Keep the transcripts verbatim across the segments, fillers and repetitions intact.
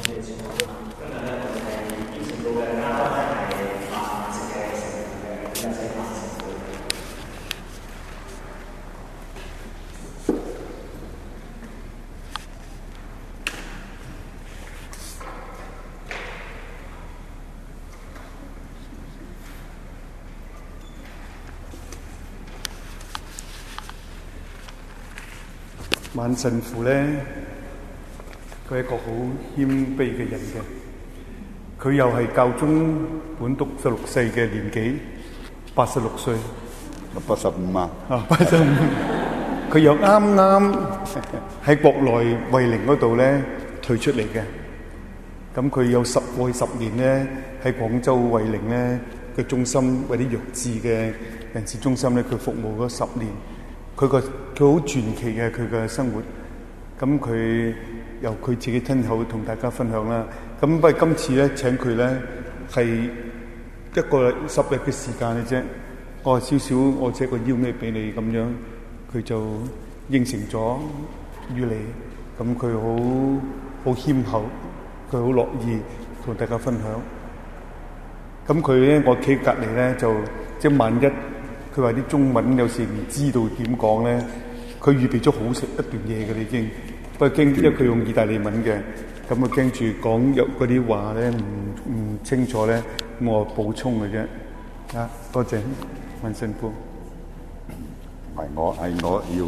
萬神父咧，佢係一個好謙卑嘅人嘅。佢又係教宗本篤十六世嘅年紀，八十六歲， 八十五啊！ 啊，八十五。佢又啱啱喺國內惠靈嗰度咧退出嚟嘅。咁佢有十過去十年咧喺廣州惠靈咧嘅中心或者弱智嘅人士中心咧，佢服務咗十年。佢個佢好傳奇嘅佢嘅生活，咁佢由佢自己親口同大家分享啦。咁不過今次咧請佢咧係一個十日嘅時間嘅啫，我話少少我借個邀咩俾你咁樣，佢就應承咗於你。咁佢好好謙厚，佢好樂意同大家分享。咁佢咧我企隔離咧就即係萬一。佢話啲中文有時唔知道點講咧，佢預備咗好食一段嘢嘅，已經。不過驚，因為佢用意大利文嘅，咁啊驚住講有嗰啲話咧唔唔清楚咧，我補充嘅啫。啊，多謝萬神父。 係我係我要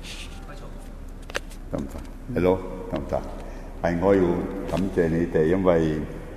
得唔得？係咯，得唔得？係我要感謝你哋，因為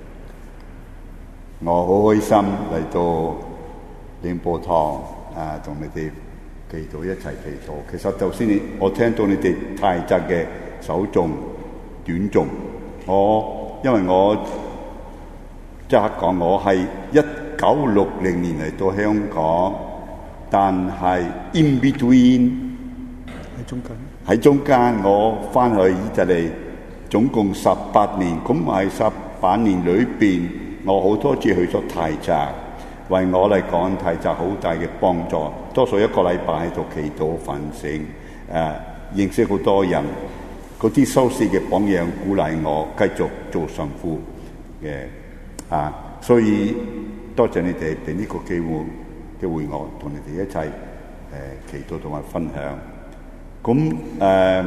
我好開心嚟到靈寶堂。啊，同你哋祈禱一齊祈禱。其實頭先我聽到你哋太窄嘅首頌短頌，我因為我即刻講，我係一九六零年嚟到香港，但係 in between 喺中間喺中間，我翻去意大利總共十八年，咁喺十八年裏邊，我好多次去咗太窄。為我嚟講，太窄好大嘅幫助。多數一個禮拜喺度祈禱反省，誒、呃、認識好多人，嗰啲修士嘅榜樣鼓勵我繼續做神父嘅啊。所以多謝你哋俾呢個機會機會我同你哋一齊誒、呃、祈禱同埋分享。咁誒、呃，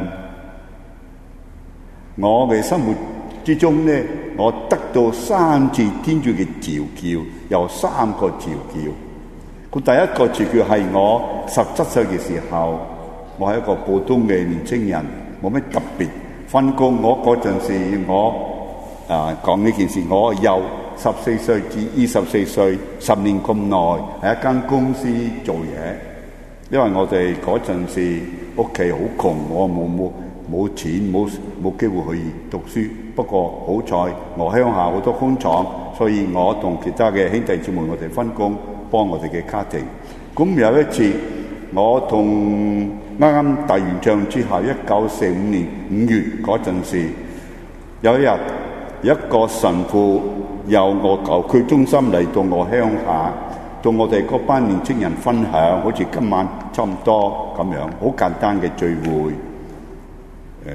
我嘅生活之中咧，我得到三次天主嘅召叫，有三個召叫。佢第一個召叫係我十七歲嘅時候，我係一個普通嘅年青人，冇咩特別分工。我嗰陣時，我啊講呢件事，我由十四歲至二十四歲，十年咁耐，喺一間公司做嘢。因為我哋嗰陣時屋企好窮，我冇冇冇錢，冇冇機會去讀書。不過好彩，我鄉下好多工廠，所以我同其他嘅兄弟姊妹，我哋分工幫我哋嘅家庭。咁有一次，我同啱啱打完仗之後，一九四五年五月嗰陣時，有一日一個神父由我舊區中心嚟到我鄉下，同我哋嗰班年青人分享，好似今晚差唔多咁樣，好簡單嘅聚會。誒、呃。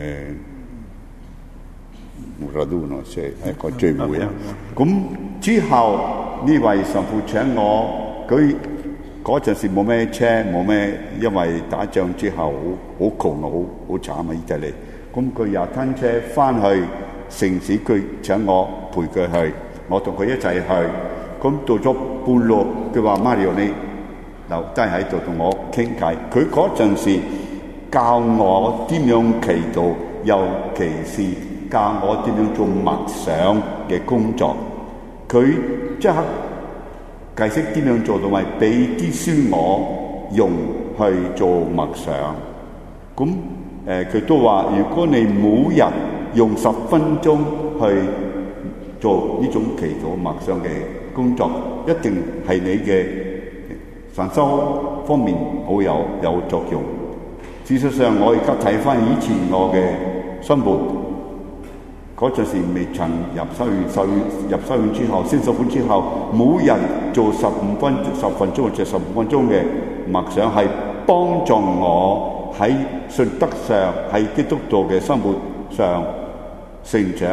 即係個聚會啊！咁之後呢位神父請我，佢嗰陣時冇咩車，冇咩，因為打仗之後好好窮，好好慘啊！意大利，咁佢又吞車翻去城市，佢請我陪佢去，我同佢一齊去。咁到咗半路，佢話：Mario，你留低喺度同我傾偈。佢嗰陣時教我點樣祈禱，尤其是教我點樣做默想嘅工作，佢即刻解釋點樣做，同埋俾啲書我用去做默想。咁誒，佢都話：如果你每日用十分鐘去做呢種祈禱默想嘅工作，一定係你嘅神修方面好有有作用。事實上，我而家睇翻以前我嘅生活。嗰陣時未曾入修院，修院入修院之後，先修院之後，每日做十五分十分鐘或者十五分鐘嘅默想，係幫助我喺信德上，喺基督徒嘅生活上成長，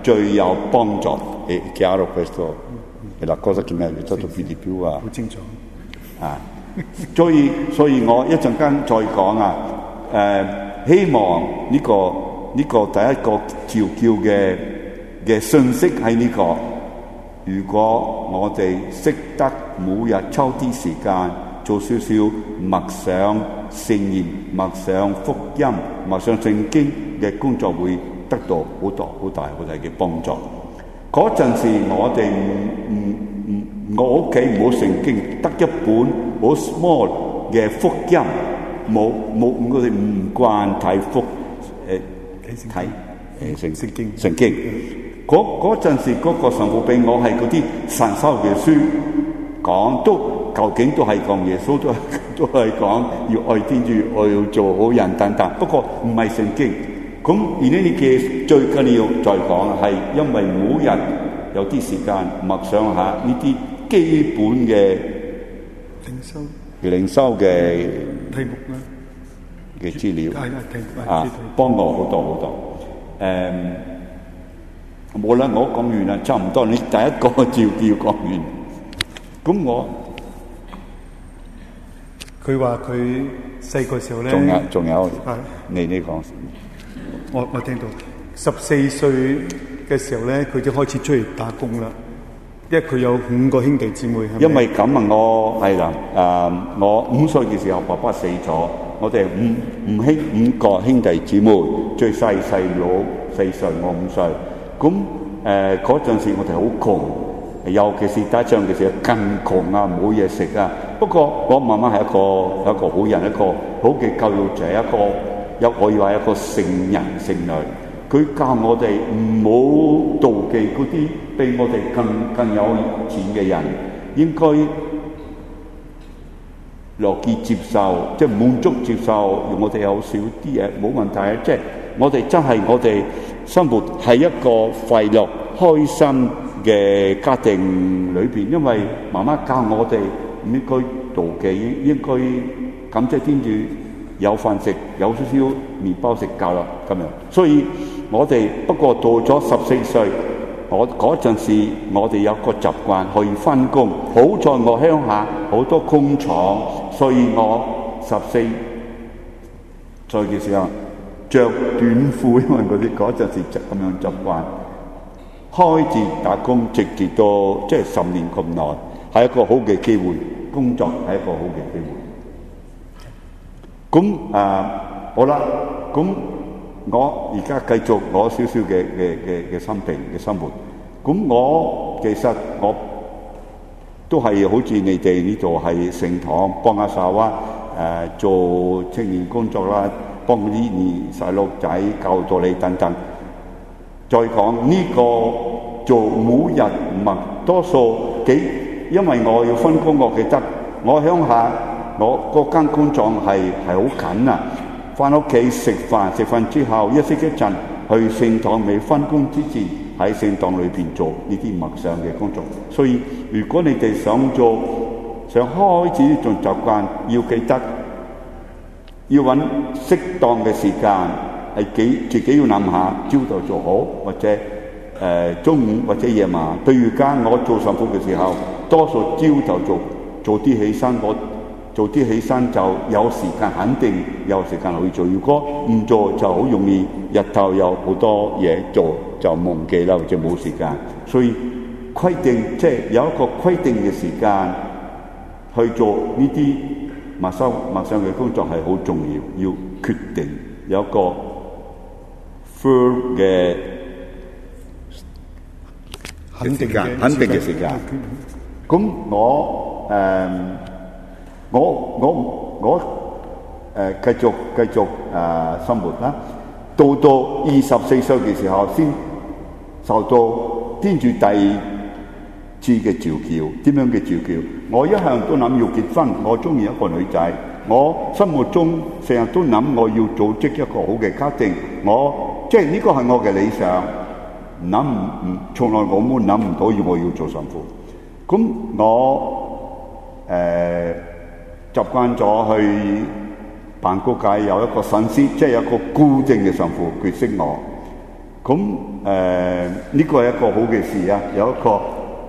最有幫助。E chiaro questo è la cosa che mi ha aiutato più di più a 好清楚。 啊，所以所以我一陣間再講啊，誒、希望呢、個呢、個第一個召叫嘅嘅信息喺呢、個，如果我哋識得每日抽啲時間做少少默想聖言、默想福音、默想聖經嘅工作，會得到好多好大好大嘅幫助。嗰陣時我哋唔唔唔，我屋企冇聖經，得一本好 small 嘅福音，冇冇我哋唔慣睇福誒睇誒聖聖經聖經。嗰嗰陣時嗰個神父俾我係嗰啲神修嘅書講，都究竟都係講耶穌，都係都係講要愛天主，我要做好人等等。不過唔係聖經。咁而呢啲嘅最緊要再講係，因為每日有啲時間默想下呢啲基本嘅靈修靈修嘅題目啦嘅資料係啦題目啊，幫我好多好多。誒冇啦，我講完啦，差唔多。你第一個照叫講完，咁我佢話佢細個時候咧， 仲有仲有， 係你你講。 我我聽到十四歲嘅時候咧，佢就開始出嚟打工啦。因為佢有五個兄弟姊妹，係咪？ 因為咁啊，我係啦，誒，我五歲嘅時候，爸爸死咗，我哋五五兄五個兄弟姊妹，最細細佬四歲，我五歲。咁誒嗰陣時，我哋好窮，尤其是打仗嘅時候更窮啊，冇嘢食啊。不過我媽媽係一個一個好人，一個好嘅教育者，一個。有可以話一個聖人聖女，佢教我哋唔好妒忌嗰啲比我哋更更有錢嘅人，應該樂意接受，即係滿足接受。我哋有少啲嘢冇問題，即係我哋真係我哋生活喺一個快樂開心嘅家庭裏邊，因為媽媽教我哋唔應該妒忌，應該感謝天主。有飯食，有少少麵包食夠啦咁樣。所以我哋不過到咗十四歲，我嗰陣時我哋有個習慣可以返工。好在我鄉下好多工廠，所以我十四歲嘅時候着短褲，因為嗰啲嗰陣時就咁樣習慣。開始打工，直至到即係十年咁耐，係一個好嘅機會。工作係一個好嘅機會。咁啊，好啦，咁我而家繼續我少少嘅嘅嘅嘅生平嘅生活。咁我其實我都係好似你哋呢度係聖堂幫下手啊，誒做青年工作啦，幫啲兒細路仔教導你等等。再講呢個做每日默多數幾，因為我要分工，我記得我鄉下。我嗰間工廠係係好近啊！翻屋企食飯，食飯之後休息一陣，去聖堂未翻工之前喺聖堂裏邊做呢啲默想嘅工作。所以如果你哋想做，想開始呢種習慣，要記得要揾適當嘅時間，係幾自己要諗下，朝頭做好，或者誒、呃、中午或者夜晚。對而家我做神父嘅時候，多數朝頭做做啲起身我。做啲起身就有時間，肯定有時間去做。如果唔做就好容易日頭有好多嘢做就忘記啦，或者冇時間。所以規定即係、就是、有一個規定嘅時間去做呢啲默修默想嘅工作係好重要，要決定有一個 firm 嘅肯定嘅肯定嘅時間。咁我誒。嗯我我我誒、呃、繼續繼續誒、呃、生活啦，到到二十四歲嘅時候，先受到天主第二次嘅召叫。點樣嘅召叫？我一向都諗要結婚，我中意一個女仔，我心目中成日都諗我要組織一個好嘅家庭。我即係呢個係我嘅理想，諗唔唔從來我冇諗唔到要我要做神父。咁我誒。呃習慣咗去辦告解有一個神師，即係有一個固定嘅神父，佢識我。 咁誒呢個係一個好嘅事啊，有一個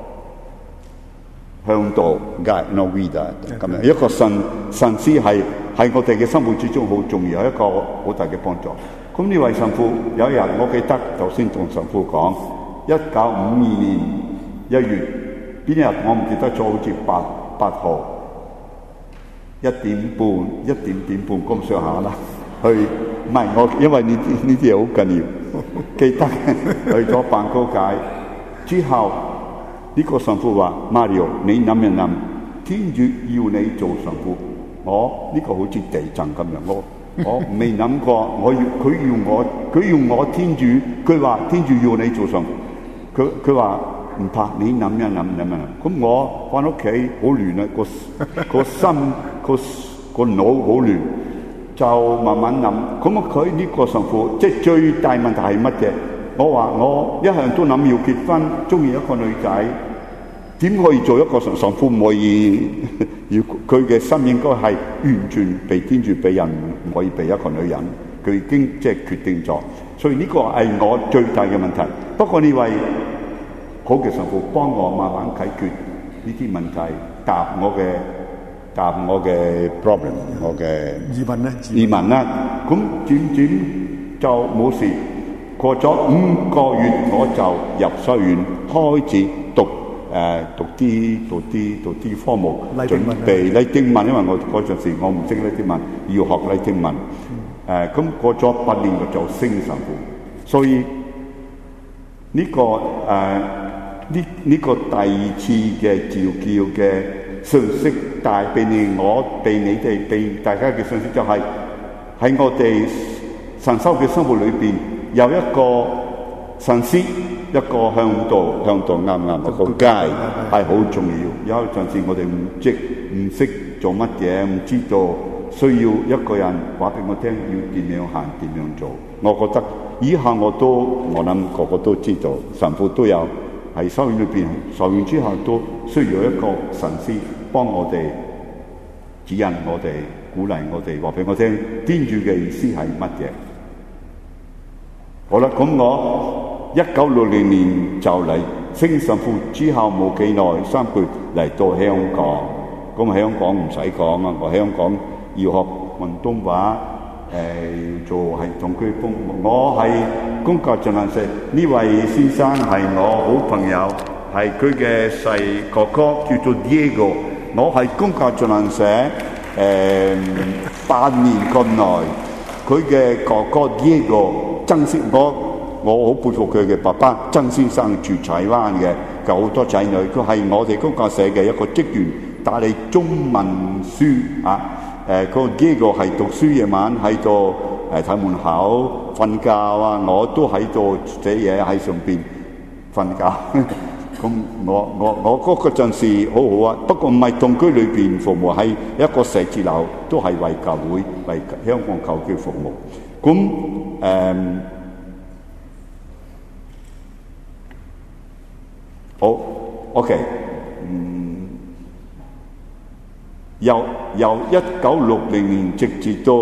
向導 guide no leader 咁樣，一個神神師係喺我哋嘅生活之中好重要，有一個好大嘅幫助。咁呢位神父有一日，我記得頭先同神父講，一九五二年一月邊日我唔記得咗，好似八八號一點半一點點半咁上下啦。去唔係我，因為呢啲呢啲嘢好緊要，記得去咗辦告解之後，呢、這個神父話 Mario， 你諗一諗，天主要你做神父，我呢、這個好似地震咁樣，我我未諗過，我要佢要我佢要我天主，佢話天主要你做神父，佢佢話唔怕，你諗一諗諗一諗，咁我翻屋企好亂啊，個個心個個腦好亂。就慢慢諗，咁啊佢呢個神父，即係最大問題係乜嘢？我話我一向都諗要結婚，中意一個女仔，點可以做一個神神父？唔可以，要佢嘅心應該係完全被天主俾人，唔可以俾一個女人。佢已經即係決定咗，所以呢個係我最大嘅問題。不過呢位好嘅神父幫我慢慢解決呢啲問題，答我嘅。答我嘅 problem， 我嘅疑問咧， 疑問啦。咁轉轉就冇事。過咗五個月，我就入修院開始讀誒、呃、讀啲讀啲讀啲科目，準備拉丁文。因為我嗰陣時我唔識拉丁文，要學拉丁文。誒、嗯、咁、呃、過咗八年我就升神父，所以呢、這個誒呢呢個第二次嘅召叫嘅信息帶俾你，我俾你哋俾大家嘅信息就係、是、喺我哋神修嘅生活裏邊有一個神師，一個向導，向導啱啱一個 guide 係好重要。有陣時我哋唔識唔識做乜嘢，唔知道需要一個人話俾我聽要點樣行點樣做。我覺得以下我都我諗個個都知道，神父都有喺修院裏邊，修院之後都需要一個神師幫我哋指引我哋，鼓勵我哋，話俾我聽天主嘅意思係乜嘢。好啦，咁我一九六零年就嚟升神父之後冇幾耐，三個月嚟到香港。咁香港唔使講啊，我香港要學廣東話，誒、呃、做係同區風。我係公教進行社，呢位先生係我好朋友，係佢嘅細哥哥叫做 Diego。我係公教進行社誒八年咁耐，佢嘅哥哥 Diego 曾先我我好佩服佢嘅爸爸曾先生，住柴灣嘅，有好多仔女。佢係我哋公教社嘅一個職員，打理中文書啊。誒、呃，個 Diego 係讀書，夜晚喺度誒睇門口瞓覺啊，我都喺度寫嘢喺上邊瞓覺。咁我我我嗰個陣時好好啊，不過唔係同居裏邊服務，係一個寫字樓，都係為教會、為香港教會服務。咁誒、嗯，好 OK， 嗯，由由一九六零年直至到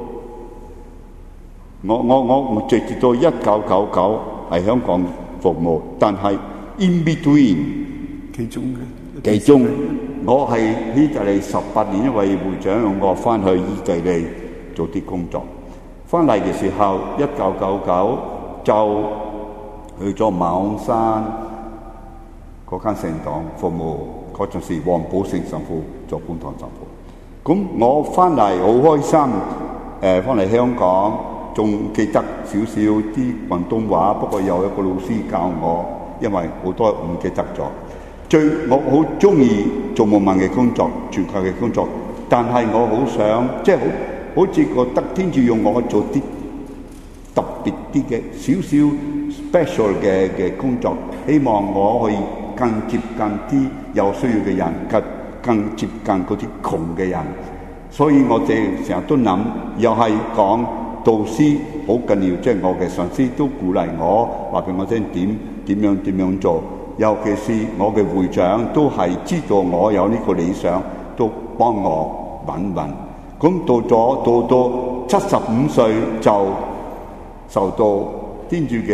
我我我我直至到一九九九喺香港服務，但係 in between 其中嘅其中，我係意大利十八年，因為會長讓我翻去意大利做啲工作。翻嚟嘅時候，一九九九就去咗馬鞍山嗰間聖堂服務，嗰陣時黃寶成神父做本堂神父。咁我翻嚟好開心，誒翻嚟香港仲記得少少啲廣東話，不過有一個老師教我，因為好多唔記得咗。最我好中意做牧民嘅工作，傳教嘅工作，但係我好想即係好。好似覺得天主用我做啲特別啲嘅少少 special 嘅嘅工作，希望我可以更接近啲有需要嘅人，更更接近嗰啲窮嘅人。所以我哋成日都諗，又係講導師好緊要，即係我嘅上司都鼓勵我，話俾我聽點點樣點樣做。尤其是我嘅會長都係知道我有呢個理想，都幫我揾揾。咁到咗到到七十五歲就受到天主嘅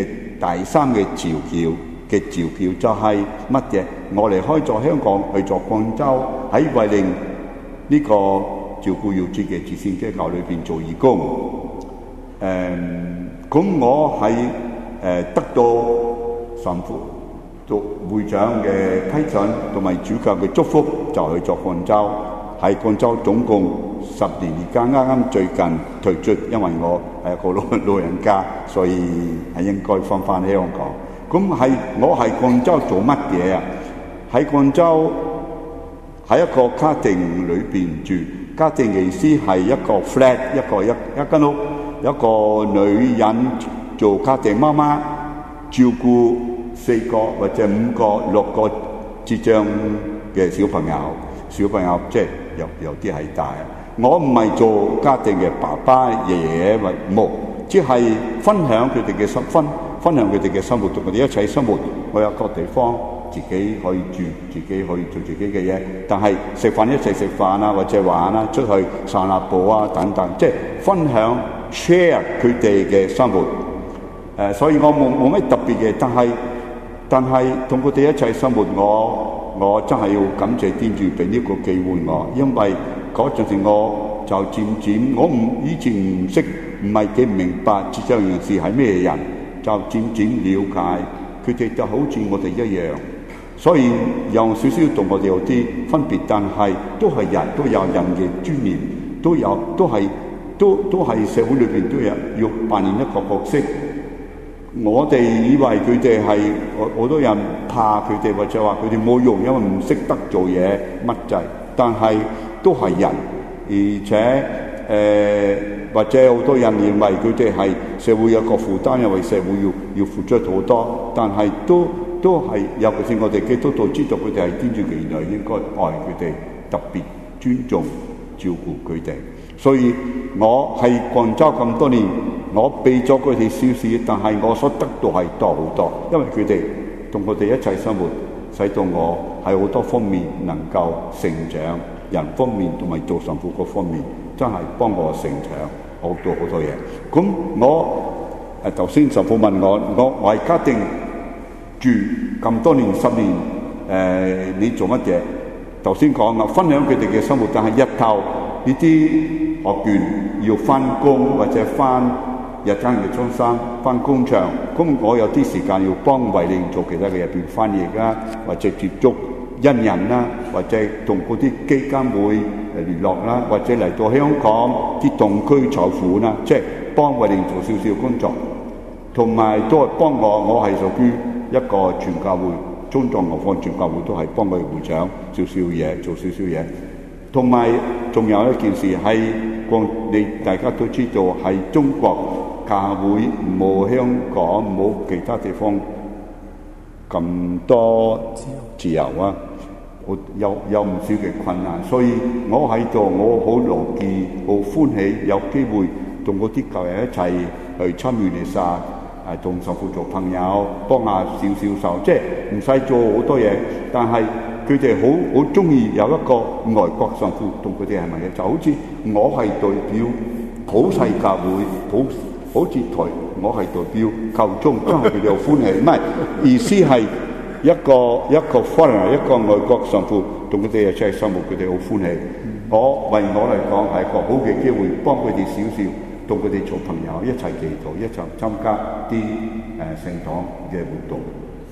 第三嘅召叫嘅召叫就係乜嘢？我離開咗香港去咗廣州，喺惠靈呢個照顧弱智嘅慈善機構裏邊做義工。誒、嗯，咁我喺誒、呃、得到神父做會長嘅批准同埋主教嘅祝福，就去咗廣州。喺廣州總共十年，而家啱啱最近退出，因為我係一個老老人家，所以係應該翻返香港。咁係我喺廣州做乜嘢啊？喺廣州喺一個家庭裏邊住，家庭嘅意思係一個 flat， 一個一一間屋，一個女人做家庭媽媽，照顧四個或者五個六個智障嘅小朋友，小朋友即係有有啲係大。我唔係做家庭嘅爸爸、爺爺或冇，只係分享佢哋嘅生分分享佢哋嘅生活，同佢哋一齊生活。我有個地方自己可以住，自己可以做自己嘅嘢。但係食飯一齊食飯啊，或者玩啊，出去散下步啊等等，即係分享 share 佢哋嘅生活。誒、呃，所以我冇冇咩特別嘅，但係但係同佢哋一齊生活，我我真係要感謝天主俾呢個機會我，因為嗰陣時我就漸漸我唔以前唔識，唔係幾明白智障人士係咩人，就漸漸了解佢哋就好似我哋一樣，所以有少少同我哋有啲分別，但係都係人，都有人嘅尊嚴，都有都係都都係社會裏邊都有要扮演一個角色。我哋以為佢哋係好多人怕佢哋，或者話佢哋冇用，因為唔識得做嘢乜滯，但係都係人，而且誒、呃、或者好多人認為佢哋係社會有個負擔，因為社會要要付出好多，但係都都係，尤其是我哋基督徒知道佢哋係天主嘅兒女，應該愛佢哋，特別尊重照顧佢哋。所以我喺廣州咁多年，我俾咗佢哋少少，但係我所得到係多好多，因為佢哋同我哋一齊生活，使到我喺好多方面能夠成長，人方面同埋做神父嗰方面，真係幫我成長好多好多嘢。咁我誒頭先神父問我，我我喺家庭住咁多年十年，誒、呃、你做乜嘢？頭先講啊，分享佢哋嘅生活，但係日頭呢啲學員要翻工或者翻日間嘅中心、翻工場，咁我有啲時間要幫惠靈做其他嘅入邊翻譯啦，或者接觸恩人啦，或者同嗰啲基金會聯絡啦，或者嚟到香港啲動區籌款啦，即係幫惠靈做少少工作，同埋都係幫我，我係屬於一個全教會中藏學坊全教會都係幫佢會長少少嘢，做少少嘢。同埋仲有一件事係，你大家都知道係中國教會冇香港冇其他地方咁多自由啊，我有有唔少嘅困難，所以我喺度我好樂意好歡喜有機會同嗰啲教友一齊去參與彌撒，誒同神父做朋友，幫下少少手，即係唔使做好多嘢，但係佢哋好好中意有一個外國神父同佢哋係咪嘅，就好似我係代表普世教會，普好似台我係代表教宗，真係佢哋好歡喜。唔係意思係一個一個 foreigner 一個外國神父同佢哋一齊生活，佢哋好歡喜。我為我嚟講係一個好嘅機會，幫佢哋少少，同佢哋做朋友，一齊祈禱，一齊參加啲誒聖堂嘅活動。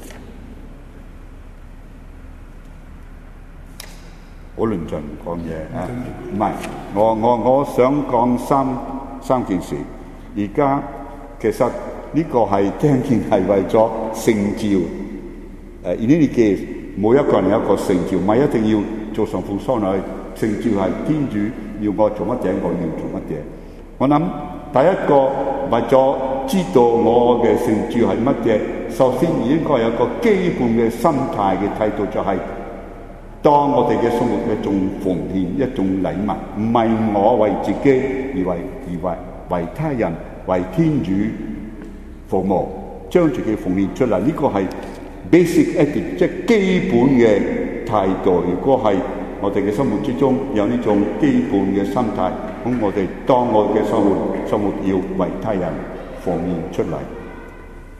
好論盡唔講嘢啊！唔係，我我我想講三三件事。而家其實呢個係聽見係為咗聖召，誒而呢啲嘅每一個人有一個聖召，唔係一定要做神父修女。聖召係天主要我做乜嘢，我要做乜嘢。我諗第一個為咗知道我嘅聖召係乜嘢，首先應該有一個基本嘅心態嘅態度，就係、是、當我哋嘅生活嘅一種奉獻，一種禮物，唔係我為自己而為而為為他人為天主服務，將自己奉獻出嚟，呢、這個係 basic attitude， 即係基本嘅態度。如果係我哋嘅生活之中有呢種基本嘅心態，咁我哋當我嘅生活生活要為他人奉獻出嚟。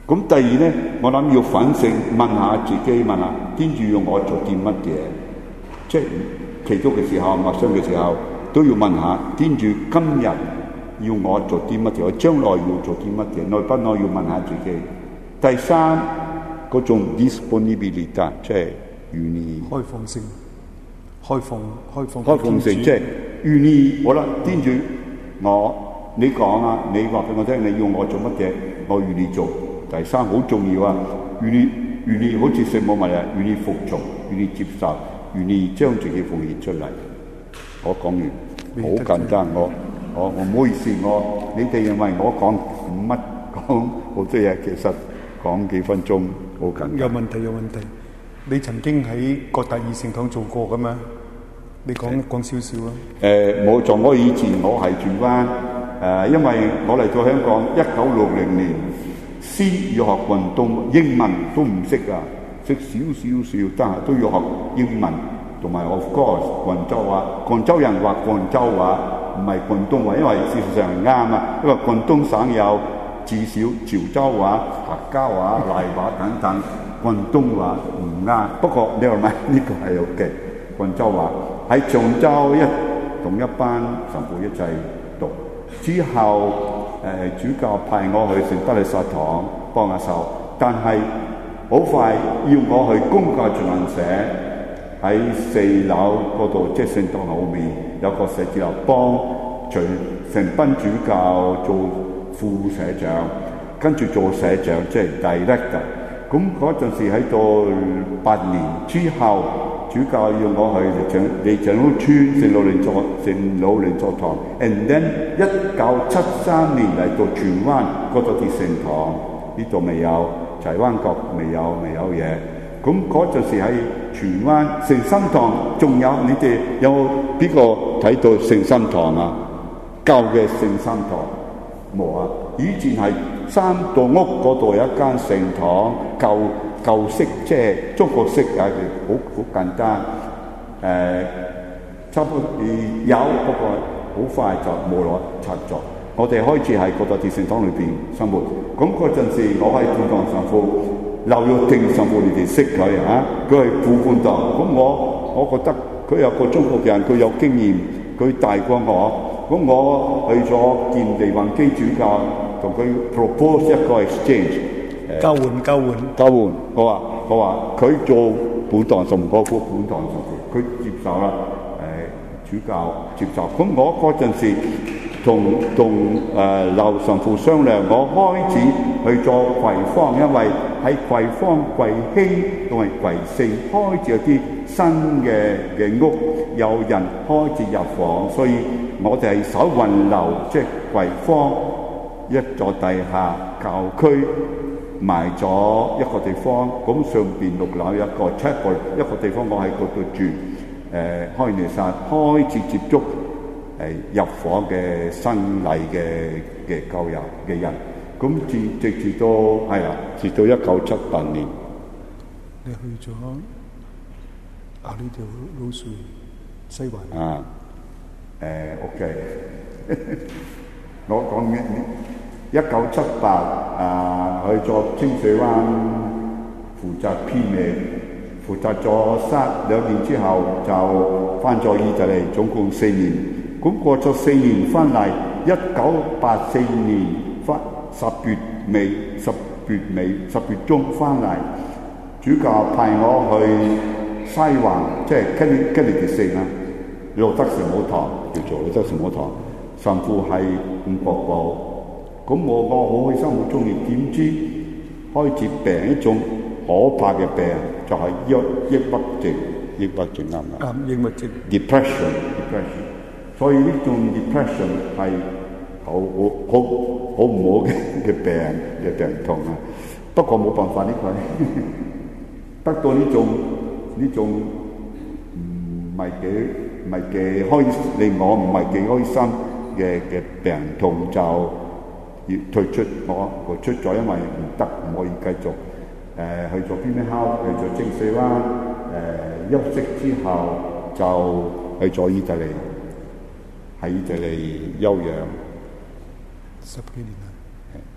咁第二咧，我諗要反省，問下自己，問下天主要我做啲乜嘢？即係祈禱嘅時候、默想嘅時候，都要問下天主今日要我做啲乜嘢？我將來要做啲乜嘢？內不內要問下自己。第三嗰種 disponibility， 即係願意開放性、開放、開放、 開放性，即係願意。好啦，天主，我你講啊，你話俾我聽，你要我做乜嘢，我願意做。第三好重要啊，願意願意好似聖母瑪利亞，願意服從，願意接受，願意將自己奉獻出嚟。我講完，好簡單。我我我唔好意思，我你哋認為我講乜講好多嘢，其實講幾分鐘好簡單。 有問題有問題。你曾經喺各大二聖堂做過噶嘛？你講講少少啦。 誒冇錯，我以前我係荃灣誒，因為我嚟到香港一九六零年。先要學運動，英文都唔識啊，識少少少，但係都要學英文，同埋 of course 廣州話。廣州人話廣州話，唔係廣東話，因為事實上係啱啊。因為廣東省有至少潮州話、客家話、麗話等等，廣東話唔啱。不過你話咪呢個係有嘅，廣州話喺長洲一同一班神父一齊讀之後。誒、呃、主教派我去聖德肋撒堂幫下手，但係好快要我去公教循環社喺四樓嗰度，即係聖堂後面有個寫字樓，幫隨成班主教做副社長，跟住做社長，即係 director。咁嗰陣時喺度八年之後，主教要我去利長老村聖老靈座聖老靈座堂 ，and then 一九七三年嚟到荃灣嗰度啲聖堂，呢度未有柴灣角未有未有嘢。咁嗰陣時喺荃灣聖心堂，仲有你哋有邊個睇到聖心堂啊？舊嘅聖心堂冇啊？以前係三棟屋嗰度有一間聖堂，舊舊式即係中國式啊，好好簡單。誒、呃，差唔多有，不過好快就冇攞拆咗。我哋開始喺嗰度啲聖堂裏邊生活。咁嗰陣時，我喺本堂神父劉玉定神父，你哋識佢啊？佢係副本堂。咁我我覺得佢有個中國人，佢有經驗，佢大過我。咁我去咗見利雲基主教，同佢 propose 一個 exchange， 交換交換交換。我話我話佢做本堂神父，我做本堂神父，佢接受啦。誒主教接受。咁我嗰陣時同同誒劉神父商量，我開始去做葵芳，因為喺葵芳、葵興同埋葵盛開始有啲新嘅嘅屋，有人開始入房，所以我哋係首運流，即係葵芳一座地下教區埋咗一個地方，咁上邊六樓一個 chapel 一個地方，我喺嗰度住。誒、呃、開彌撒開始接觸誒、呃、入伙嘅新禮嘅嘅教友嘅人，咁至直至到係啦，直到一九七八年。 你去咗啊？呢條老樹西環啊？誒 OK，我講嘅一九七八啊，去咗清水灣負責編嘅。負責咗三兩年之後，就翻咗意大利，總共四年。咁過咗四年翻嚟，一九八四年翻十月尾、十月尾、十月中翻嚟，主教派我去西環，即係吉利吉利迪城啊，路德聖母堂叫做路德聖母堂，神父係伍國寶。咁我我好開心，好中意。點知開始病一種可怕嘅病。就係抑抑鬱症，抑鬱症啱唔啱？ 啱，抑鬱症。 Depression，depression。所以呢種 depression 係好好好好唔好嘅嘅病嘅病痛啊。不過冇辦法，呢個得到呢種呢種唔係幾唔係幾開令我唔係幾開心嘅嘅病痛，就要退出我我出咗，因為唔得，唔可以繼續。誒、呃、去咗邊咩烤？去咗清水灣。誒、呃、休息之後就去咗意大利，喺意大利休養十幾年啦。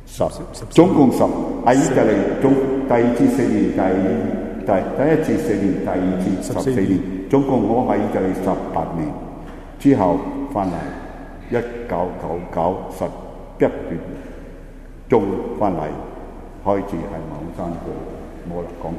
十，總共十。喺意大利總第二次四年，第第第一次四年，第二次十四年，總共我喺意大利十八年。之後翻嚟，一九九九十一月中翻嚟，開始喺馬鞍山過，冇啦講。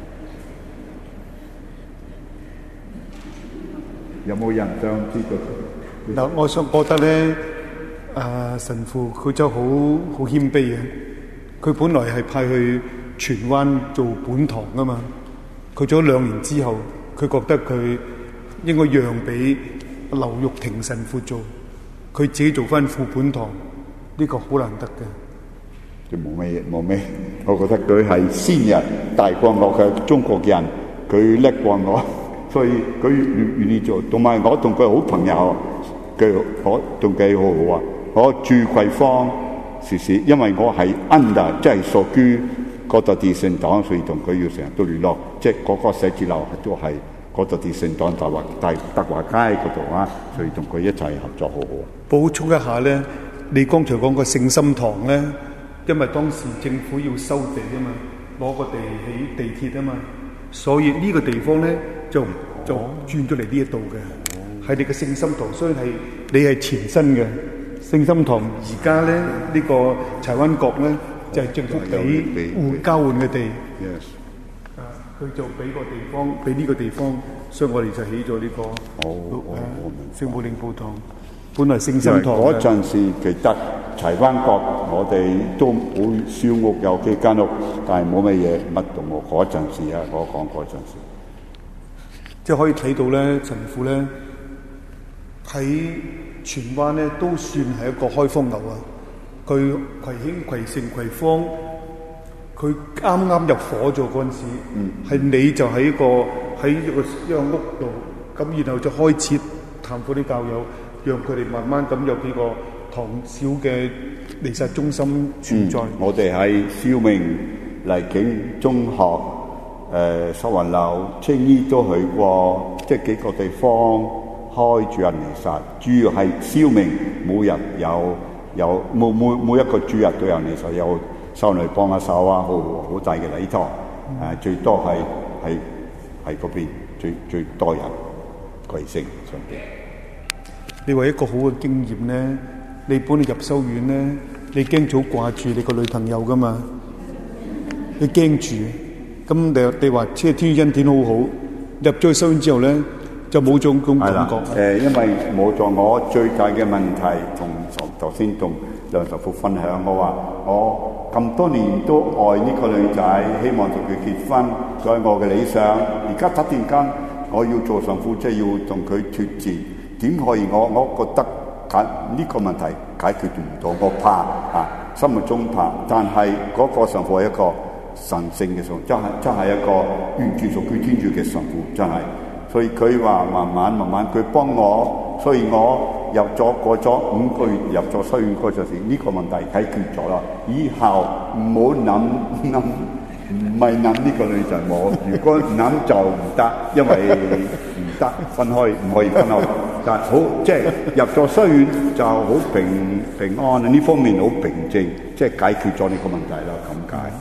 有冇人想知道？ 嗱，我想覺得咧，啊神父佢就好好謙卑嘅。佢本來係派去荃灣做本堂噶嘛，佢做咗兩年之後，佢覺得佢應該讓俾劉玉婷神父做，佢自己做翻副本堂，呢個好難得嘅。 就冇咩冇咩，我覺得佢係先人大過我嘅中國人，佢叻過我。所以佢願意做，同埋我同佢好朋友，佢我同佢好好啊。我住葵芳時時，因為我係 under，即係屬於哥特啲聖黨，所以同佢要成日都聯絡。即係嗰個寫字樓都係哥特啲聖黨大華大德華街嗰度啊，所以同佢一齊合作好好啊。 補充一下咧，你剛才講個聖心堂咧，因為當時政府要收地啊嘛，攞個地起地鐵啊嘛。所以呢個地方咧就就轉咗嚟呢一度嘅，係你嘅聖心堂，所以係你係前身嘅聖心堂。而家咧呢個柴灣角咧就係政府俾換交換嘅地，啊佢就俾個地方俾呢個地方，所以我哋就起咗呢個聖母領報堂。本來聖心堂嗰陣時記得柴灣角，我哋都會小屋有幾間屋，但係冇乜嘢乜動我嗰陣時啊，我講嗰陣時， 即係可以睇到咧，陳父咧喺荃灣咧都算係一個開荒牛啊！佢葵興、葵盛、葵芳，佢啱啱入伙咗嗰陣時，係、嗯、你就喺一個喺一個一個屋度，咁然後就開始探訪啲教友。讓佢哋慢慢咁有幾個堂小嘅彌撒中心存在。 嗯、我哋喺兆明、麗景中學、誒、呃、秀雲樓、青衣都去過，即係幾個地方開主日彌撒。主要係兆明每日有有每每每一個主日都有彌撒，有修女幫下手啊，好好大嘅禮堂。誒、嗯呃、最多係係係嗰邊最最多人貴姓上邊。 你話一個好嘅經驗咧，你本嚟入修院咧，你驚早掛住你個女朋友噶嘛？你驚住，咁你你話即係天主恩典好好，入咗去修院之後咧，就冇種種感覺。誒、 呃，因為冇咗我最大嘅問題，同頭先同梁神父分享，我話我咁多年都愛呢個女仔，希望同佢結婚，所以我嘅理想。而家突然間我要做神父，即係要同佢脫節。點可以？我我覺得解呢個問題解決唔到，我怕啊，心目中怕。但係嗰個神父係一個神聖嘅神父，真係真係一個完全屬於天主嘅神父，真係。所以佢話慢慢慢慢，佢幫我，所以我入咗過咗五個月入咗修院嗰陣時，呢個問題解決咗啦。以後唔好諗諗，唔係諗呢個女仔我，如果諗就唔得，因為唔得分開，唔可以分開。但係好即係入咗修院就好平平安，呢方面好平靜，即係解決咗呢個問題啦。咁解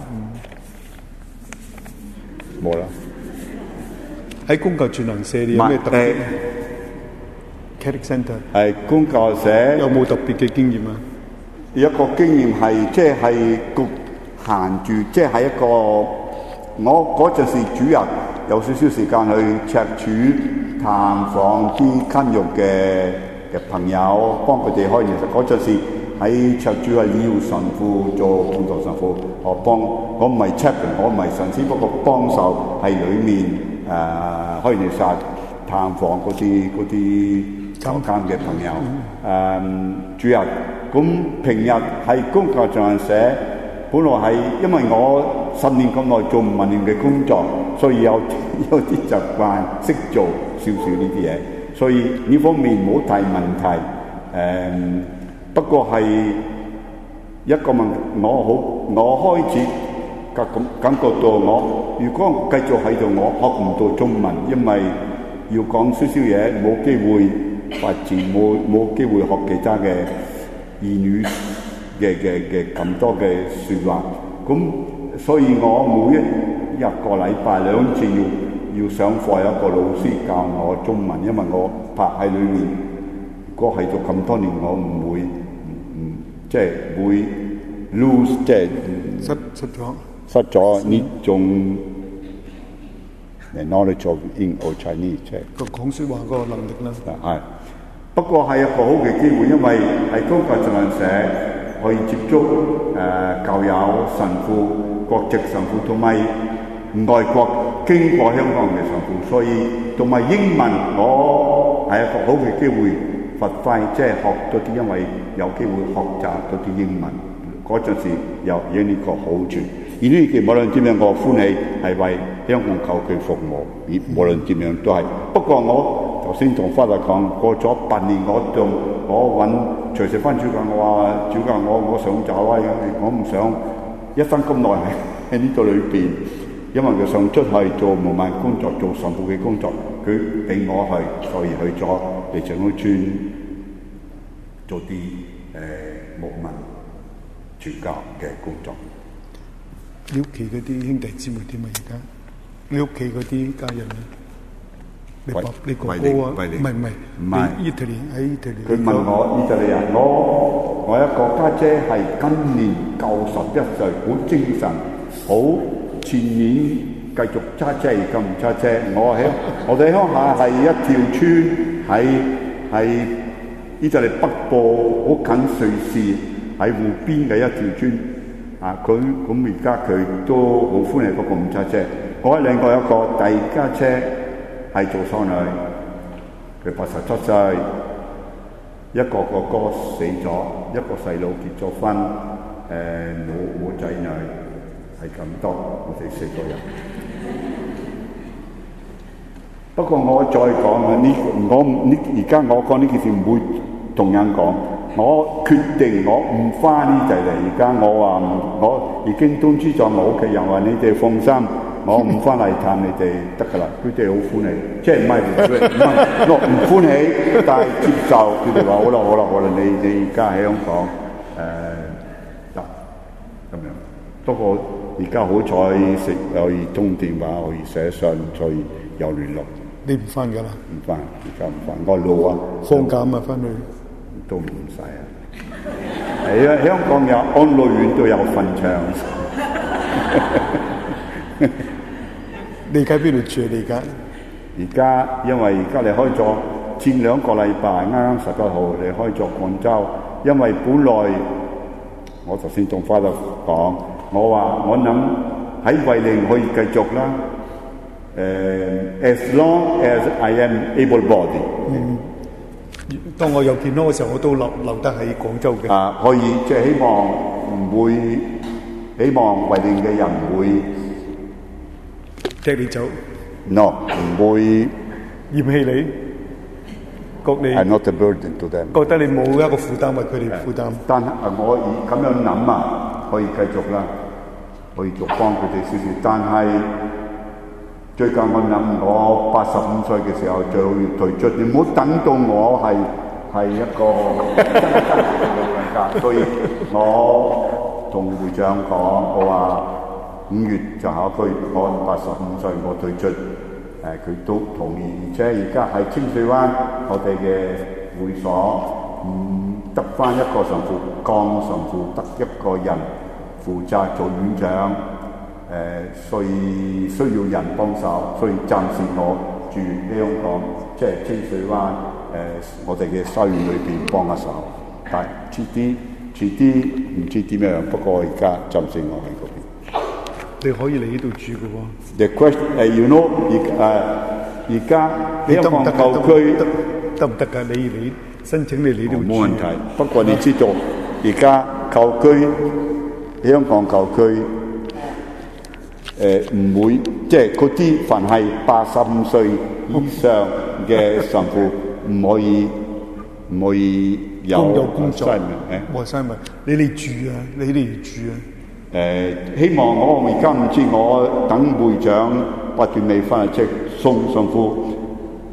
冇啦。 喺公教全能社你有咩特別 ？Catholic Centre 係公教社有冇特別嘅經驗啊？ 有一個經驗係即係局限住，即係喺一個我嗰陣時主日有少少時間去赤柱探訪啲監獄嘅嘅朋友，幫佢哋開。其實嗰陣時喺赤柱係要神父做輔導神父，我幫我唔係 chaplain， 我唔係神師，不過幫手喺裏面誒、呃、開彌撒探訪嗰啲嗰啲監監嘅朋友。誒、嗯、主日咁平日係公教進行社，本來係因為我十年咁耐做文員嘅工作，所以有有啲習慣識做少少呢啲嘢，所以呢方面冇大問題。誒、嗯，不過係一個問題，我好我開始感感覺到我，如果繼續喺度，我學唔到中文，因為要講少少嘢，冇機會發展，冇冇機會學其他嘅言語。 嘅嘅嘅咁多嘅説話。咁所以我每一一個禮拜兩次要要上課，有一個老師教我中文，因為我拍喺裏面。如果係做咁多年，我唔會唔即係會 lose 即係失失咗失咗呢種 knowledge of English or Chinese 即係個講説話嗰個能力啦。 係不過係一個好嘅機會，因為喺中國出版社可以接觸誒、呃、教友、神父、國籍神父同埋外國經過香港嘅神父，所以同埋英文我係一個好嘅機會。發揮即係學多啲，因為有機會學習多啲英文，嗰陣時有有呢個好處。而呢件無論點樣，我歡喜係為香港教區服務，而無論點樣都係。不過我頭先同法律講，過咗八年，我仲我揾隨時翻主教，我話主教我我想走啊，我唔想一生咁耐喺呢度裏邊，因為佢想出去做牧民工作，做神父嘅工作，佢俾我去，所以去咗嚟長老村做啲誒牧民傳教嘅工作。 你屋企嗰啲兄弟姊妹點啊？而家你屋企嗰啲家人咧？你爸你哥哥啊？唔係唔係唔係，意大利喺意大利。 佢問我意大利人，我我一個家姐係今年九十一歲，好精神，好前年繼續揸車，而家唔揸車。我喺我哋鄉下係一條村，喺喺意大利北部，好近瑞士，喺湖邊嘅一條村。啊，佢咁而家佢都好歡喜，不過唔揸車。我另外一個第二家車係做喪女，佢八十七歲，一個哥哥死咗，一個細佬結咗婚，誒冇冇仔女，係咁多，我哋四個人。不過我再講啊，呢我呢而家我講呢件事唔會同人講。我決定我唔翻呢度嚟，而家我話我已經通知咗我屋企人話：你哋放心，我唔翻嚟探你哋得㗎啦。佢哋好歡喜，即係唔係唔係我唔歡喜，但係接受。佢哋話好啦好啦好啦，你你而家喺香港誒得咁樣。不過而家好彩食可以通電話，可以寫信，所以有聯絡。 你唔翻㗎啦？ 唔翻，而家唔翻。我老啊， 放假啊，翻去。 都唔使啊！係啊，香港有安老院都有墳場。 你而家邊度住啊？你而家？ 而家因為而家你開咗前兩個禮拜，啱啱十九號你開咗廣州，因為本來我頭先同法律講，我話我諗喺惠靈可以繼續啦。誒、uh, ，as long as I am able-bodied。 嗯。當我有健康嘅時候，我都留留得喺廣州嘅。 啊，可以即係希望唔會，希望惠靈嘅人唔會踢你走。 no， 唔會嫌棄你，覺你。 I'm not a burden to them。 覺得你冇一個負擔為佢哋負擔。 但係我咁樣諗啊，可以繼續啦，可以做幫佢哋少少。但係最近我諗，我八十五歲嘅時候就要退出，你唔好等到我係係一個老人家。所以我同會長講，我話五月就考區，我八十五歲我退出，誒、呃、佢都同意。而且而家喺清水灣，我哋嘅會所唔得返一個神父，江神父得一個人負責做院長。誒、呃，所以需要人幫手，所以暫時我住香港，即係清水灣誒、呃，我哋嘅修院裏邊幫下手。但係遲啲，遲啲唔知點樣。不過而家暫時我喺嗰邊。 你可以嚟呢度住嘅喎。 The question 誒，you know，而誒而家香港舊區得唔得㗎？你你申請你嚟呢度住。冇問題。 不過你知道，而家舊區香港舊區。誒唔會，即係嗰啲凡係八十五歲以上嘅神父唔可以唔可以有工作。 誒， 冇新聞，你哋住啊，你哋住啊。 誒，希望我而家唔知，我等會長不斷未翻嚟，即係送神父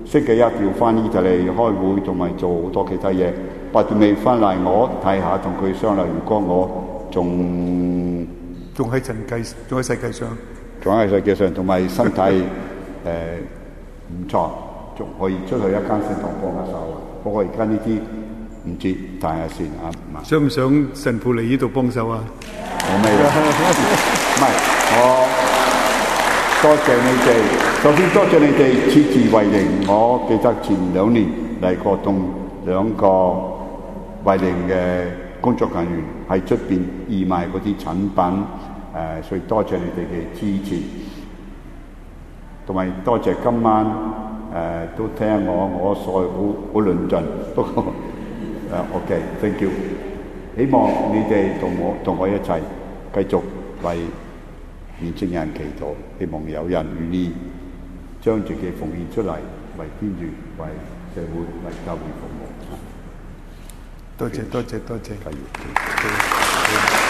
星期一要翻意大利開會同埋做好多其他嘢，八月尾翻嚟我睇下同佢商量，如果我仲仲喺人界，仲喺世界上， 仲喺世界上，同埋身體誒唔錯，仲可以出去一間聖堂幫下手。不過而家呢啲唔知睇下先啊。 想唔想神父嚟呢度幫手啊？ 我未，唔係我多謝你哋。首先多謝你哋支持維靈。我記得前兩年嚟過同兩個維靈嘅工作人員喺出邊義賣嗰啲產品，誒、呃，所以多謝你哋嘅支持，同埋多謝今晚誒、呃、都聽我我所好好論盡，不過誒、呃、OK，thank you。希望你哋同我同我一齊繼續為年青人祈禱，希望有人願意將自己奉獻出嚟，為天主、為社會、為教會服務。 多謝多謝多謝。 繼續。